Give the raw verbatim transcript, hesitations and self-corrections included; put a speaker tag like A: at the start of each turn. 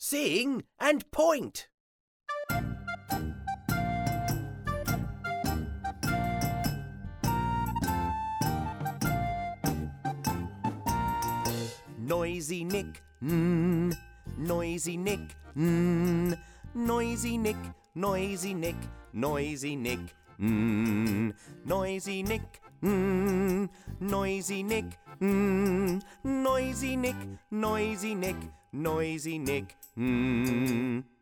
A: Sing and point. Noisy Nick, mm, noisy Nick, mm, noisy Nick, noisy Nick, noisy Nick, mm, noisy Nick, mm, noisy Nick, mm, noisy Nick, noisy Nick, noisy Nick, mm.